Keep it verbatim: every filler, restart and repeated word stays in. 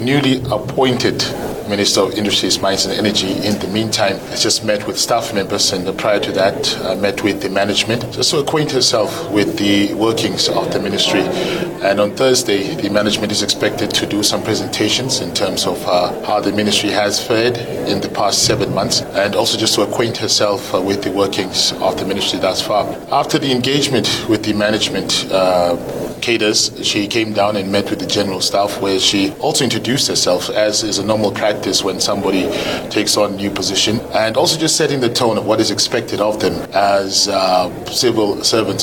Newly appointed Minister of Industries, Mines and Energy, in the meantime, has just met with staff members and prior to that uh, met with the management just to acquaint herself with the workings of the ministry. And on Thursday, the management is expected to do some presentations in terms of uh, how the ministry has fared in the past seven months and also just to acquaint herself uh, with the workings of the ministry thus far. After the engagement with the management, uh, cadres, she came down and met with the general staff where she also introduced herself, as is a normal practice when somebody takes on a new position, and also just setting the tone of what is expected of them as uh, civil servants